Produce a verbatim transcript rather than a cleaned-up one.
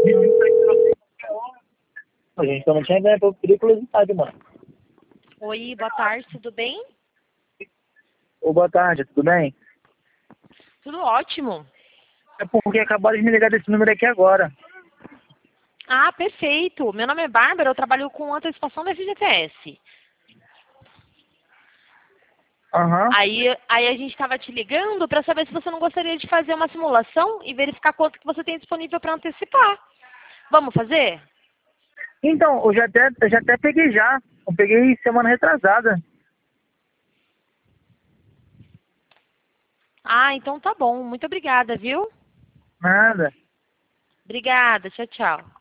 A gente não tinha ideia por curiosidade, mano. Oi, boa tarde, tudo bem? Ô, boa tarde, tudo bem? Tudo ótimo. É porque acabaram de me ligar desse número aqui agora. Ah, perfeito. Meu nome é Bárbara, eu trabalho com antecipação da F G T S. Aham. Aí, aí a gente estava te ligando para saber se você não gostaria de fazer uma simulação e verificar quanto que você tem disponível para antecipar. Vamos fazer? Então, eu já até, eu já até peguei já. Eu peguei semana retrasada. Ah, então tá bom. Muito obrigada, viu? Nada. Obrigada. Tchau, tchau.